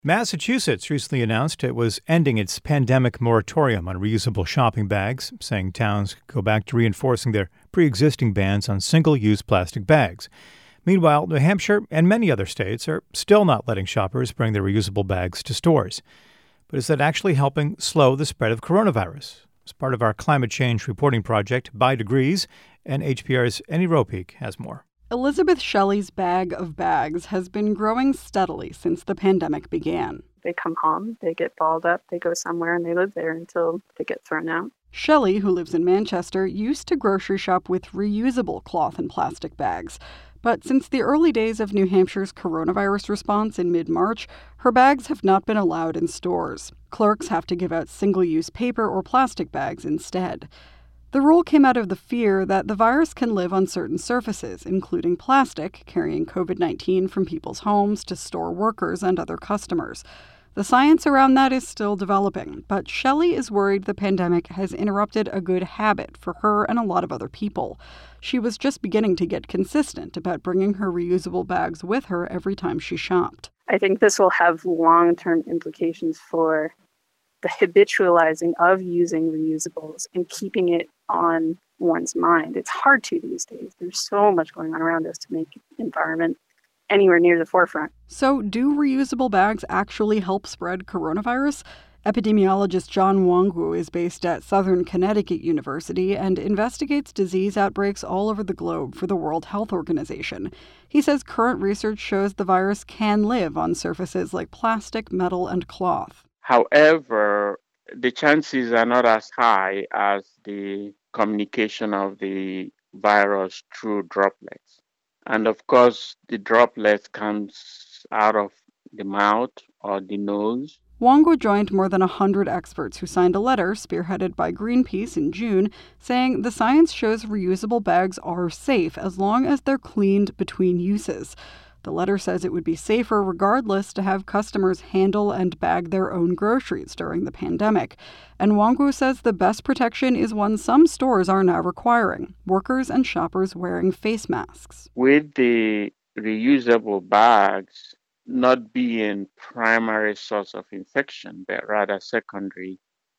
Massachusetts recently announced it was ending its pandemic moratorium on reusable shopping bags, saying towns could go back to reinforcing their pre-existing bans on single-use plastic bags. Meanwhile, New Hampshire and many other states are still not letting shoppers bring their reusable bags to stores. But is that actually helping slow the spread of coronavirus? As part of our climate change reporting project, By Degrees, and HPR's Annie Ropeek has more. Elizabeth Shelley's bag of bags has been growing steadily since the pandemic began. They come home, they get balled up, they go somewhere, and they live there until they get thrown out. Shelley, who lives in Manchester, used to grocery shop with reusable cloth and plastic bags. But since the early days of New Hampshire's coronavirus response in mid-March, her bags have not been allowed in stores. Clerks have to give out single-use paper or plastic bags instead. The rule came out of the fear that the virus can live on certain surfaces, including plastic, carrying COVID-19 from people's homes to store workers and other customers. The science around that is still developing, but Shelley is worried the pandemic has interrupted a good habit for her and a lot of other people. She was just beginning to get consistent about bringing her reusable bags with her every time she shopped. I think this will have long-term implications for the habitualizing of using reusables and keeping it on one's mind. It's hard to these days. There's so much going on around us to make the environment anywhere near the forefront. So do reusable bags actually help spread coronavirus? Epidemiologist John Nwangwu is based at Southern Connecticut University and investigates disease outbreaks all over the globe for the World Health Organization. He says current research shows the virus can live on surfaces like plastic, metal, and cloth. However, the chances are not as high as the communication of the virus through droplets. And of course, the droplets comes out of the mouth or the nose. Nwangwu joined more than 100 experts who signed a letter spearheaded by Greenpeace in June saying the science shows reusable bags are safe as long as they're cleaned between uses. The letter says it would be safer regardless to have customers handle and bag their own groceries during the pandemic. And Nwangwu says the best protection is one some stores are now requiring, workers and shoppers wearing face masks. With the reusable bags not being primary source of infection, but rather secondary,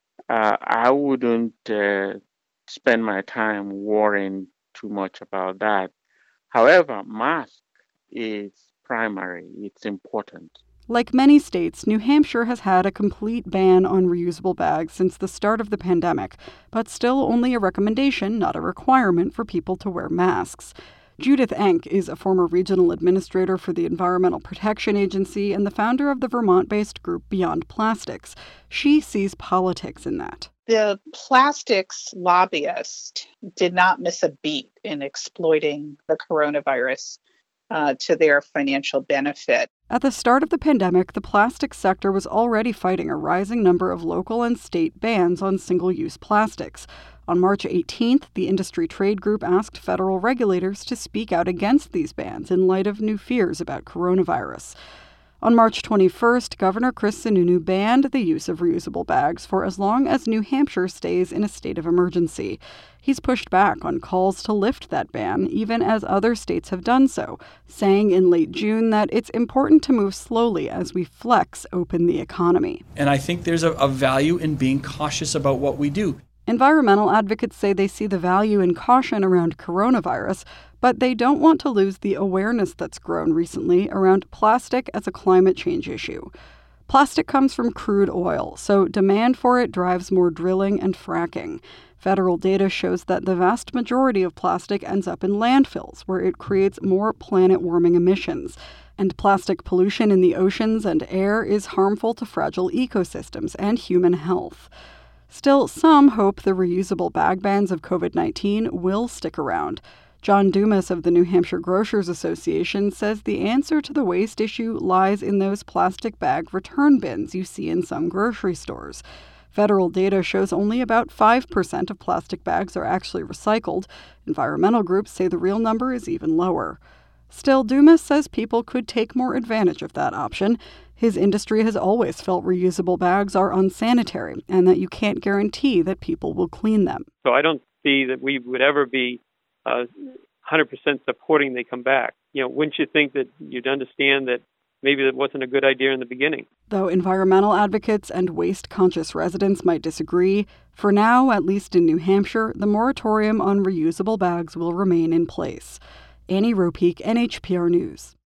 I wouldn't spend my time worrying too much about that. However, mask is primary. It's important. Like many states, New Hampshire has had a complete ban on reusable bags since the start of the pandemic, but still only a recommendation, not a requirement for people to wear masks. Judith Enck is a former regional administrator for the Environmental Protection Agency and the founder of the Vermont-based group Beyond Plastics. She sees politics in that. The plastics lobbyist did not miss a beat in exploiting the coronavirus to their financial benefit. At the start of the pandemic, the plastics sector was already fighting a rising number of local and state bans on single-use plastics. On March 18th, the industry trade group asked federal regulators to speak out against these bans in light of new fears about coronavirus. On March 21st, Governor Chris Sununu banned the use of reusable bags for as long as New Hampshire stays in a state of emergency. He's pushed back on calls to lift that ban, even as other states have done so, saying in late June that it's important to move slowly as we flex open the economy. And I think there's a value in being cautious about what we do. Environmental advocates say they see the value in caution around coronavirus, but they don't want to lose the awareness that's grown recently around plastic as a climate change issue. Plastic comes from crude oil, so demand for it drives more drilling and fracking. Federal data shows that the vast majority of plastic ends up in landfills, where it creates more planet-warming emissions. And plastic pollution in the oceans and air is harmful to fragile ecosystems and human health. Still, some hope the reusable bag bans of COVID-19 will stick around. John Dumas of the New Hampshire Grocers Association says the answer to the waste issue lies in those plastic bag return bins you see in some grocery stores. Federal data shows only about 5% of plastic bags are actually recycled. Environmental groups say the real number is even lower. Still, Dumas says people could take more advantage of that option. His industry has always felt reusable bags are unsanitary and that you can't guarantee that people will clean them. So I don't see that we would ever be 100% supporting they come back. Wouldn't you think that you'd understand that maybe that wasn't a good idea in the beginning. Though environmental advocates and waste-conscious residents might disagree, for now, at least in New Hampshire, the moratorium on reusable bags will remain in place. Annie Ropeek, NHPR News.